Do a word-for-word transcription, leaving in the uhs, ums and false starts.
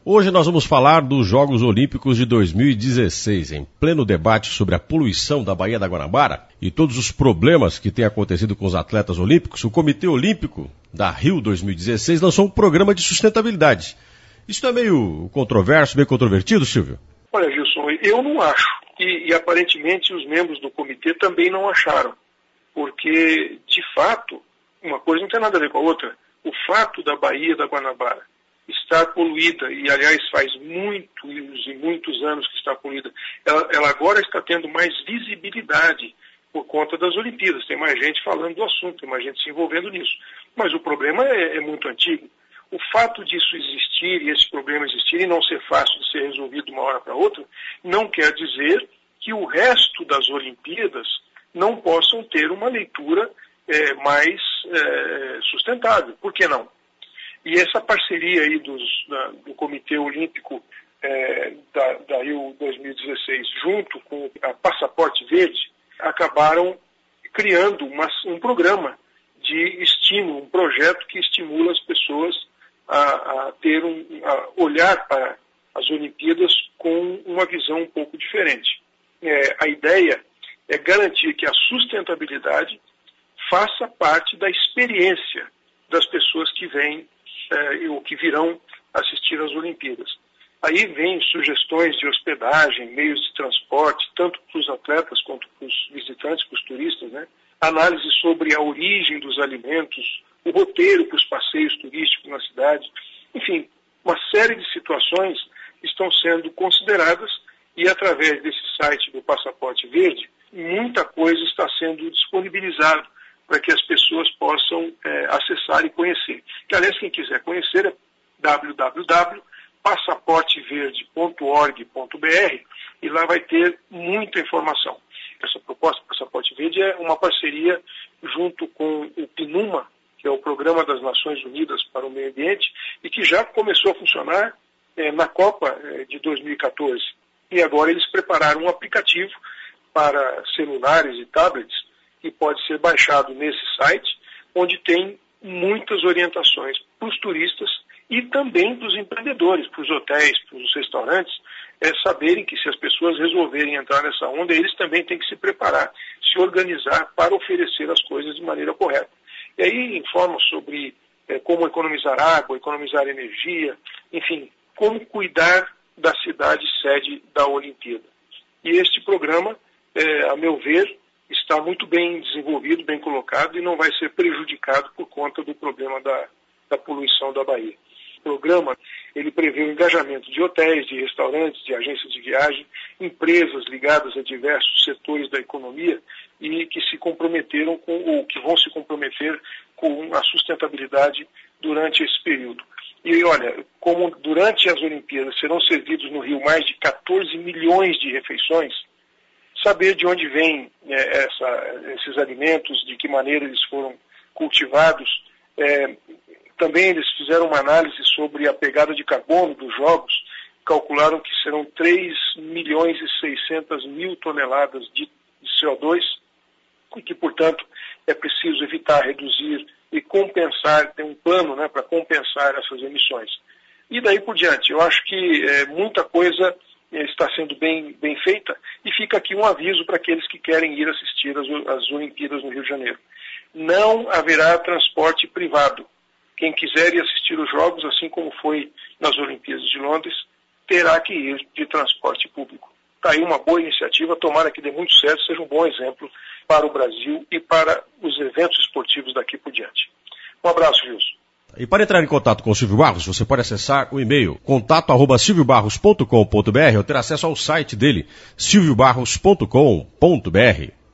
Hoje nós vamos falar dos Jogos Olímpicos de dois mil e dezesseis, em pleno debate sobre a poluição da Baía da Guanabara e todos os problemas que têm acontecido com os atletas olímpicos. O Comitê Olímpico da Rio dois mil e dezesseis lançou um programa de sustentabilidade. Isso é meio controverso, meio controvertido, Silvio? Olha, Gilson, eu não acho. E, e aparentemente os membros do comitê também não acharam. Porque, de fato, uma coisa não tem nada a ver com a outra. O fato da Baía da Guanabara estar poluída, e aliás faz muitos e muitos anos que está poluída, ela, ela agora está tendo mais visibilidade por conta das Olimpíadas. Tem mais gente falando do assunto, tem mais gente se envolvendo nisso. Mas o problema é, é muito antigo. O fato disso existir e esse problema existir e não ser fácil de ser resolvido de uma hora para outra, não quer dizer que o resto das Olimpíadas não possam ter uma leitura é, mais é, sustentável. Por que não? E essa parceria aí dos, da, do Comitê Olímpico é, da, da Rio dois mil e dezesseis, junto com a Passaporte Verde, acabaram criando uma, um programa de estímulo, um projeto que estimula as pessoas a, a ter um, a olhar para as Olimpíadas com uma visão um pouco diferente. É, a ideia é garantir que a sustentabilidade faça parte da experiência das pessoas que vêm É, ou que virão assistir às Olimpíadas. Aí vem sugestões de hospedagem, meios de transporte, tanto para os atletas quanto para os visitantes, para os turistas, né? Análise sobre a origem dos alimentos, o roteiro para os passeios turísticos na cidade. Enfim, uma série de situações estão sendo consideradas e através desse site do Passaporte Verde, muita coisa está sendo disponibilizada para que as pessoas possam é, acessar e conhecer. Que, aliás, quem quiser conhecer é w w w ponto passaporte verde ponto org ponto b r e lá vai ter muita informação. Essa proposta do Passaporte Verde é uma parceria junto com o PNUMA, que é o Programa das Nações Unidas para o Meio Ambiente, e que já começou a funcionar é, na Copa é, de dois mil e quatorze. E agora eles prepararam um aplicativo para celulares e tablets que pode ser baixado nesse site, onde tem muitas orientações para os turistas e também para os empreendedores, para os hotéis, para os restaurantes, é, saberem que se as pessoas resolverem entrar nessa onda, eles também têm que se preparar, se organizar para oferecer as coisas de maneira correta. E aí informam sobre é, como economizar água, economizar energia, enfim, como cuidar da cidade sede da Olimpíada. E este programa, é, a meu ver, está muito bem desenvolvido, bem colocado e não vai ser prejudicado por conta do problema da, da poluição da Baía. O programa ele prevê o engajamento de hotéis, de restaurantes, de agências de viagem, empresas ligadas a diversos setores da economia e que se comprometeram com, ou que vão se comprometer com a sustentabilidade durante esse período. E olha, como durante as Olimpíadas serão servidos no Rio mais de quatorze milhões de refeições, saber de onde vêm é, essa, esses alimentos, de que maneira eles foram cultivados. É, também eles fizeram uma análise sobre a pegada de carbono dos jogos, calcularam que serão três milhões e seiscentas mil toneladas de C O dois, e que, portanto, é preciso evitar, reduzir e compensar, ter um plano, né, para compensar essas emissões. E daí por diante, eu acho que é, muita coisa está sendo bem, bem feita, e fica aqui um aviso para aqueles que querem ir assistir as, as Olimpíadas no Rio de Janeiro. Não haverá transporte privado. Quem quiser ir assistir os Jogos, assim como foi nas Olimpíadas de Londres, terá que ir de transporte público. Está aí uma boa iniciativa, tomara que dê muito certo, seja um bom exemplo para o Brasil e para os eventos esportivos daqui por diante. Um abraço, Wilson. E para entrar em contato com o Silvio Barros, você pode acessar o e-mail contato arroba silvio barros ponto com ponto b r ou ter acesso ao site dele, silvio barros ponto com ponto b r.